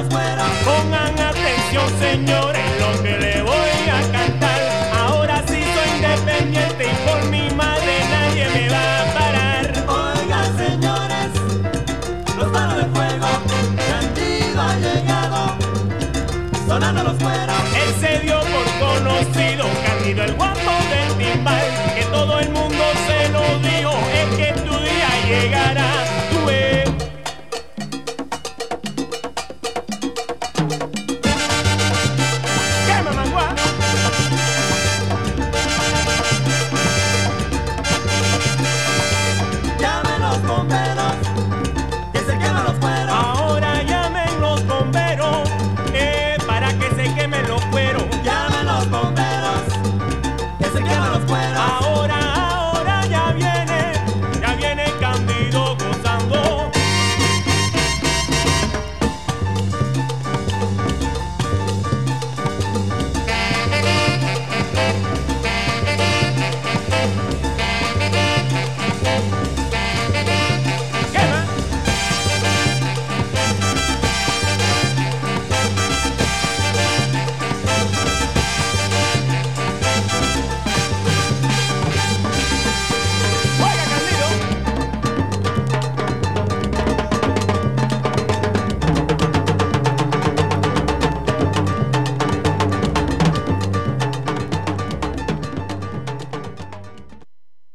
los fuera. Pongan atención, señores, lo que le voy a cantar. Ahora sí soy independiente y por mi madre nadie me va a parar. Oigan, señores, los palos de fuego, Candido ha llegado, sonando los fuera.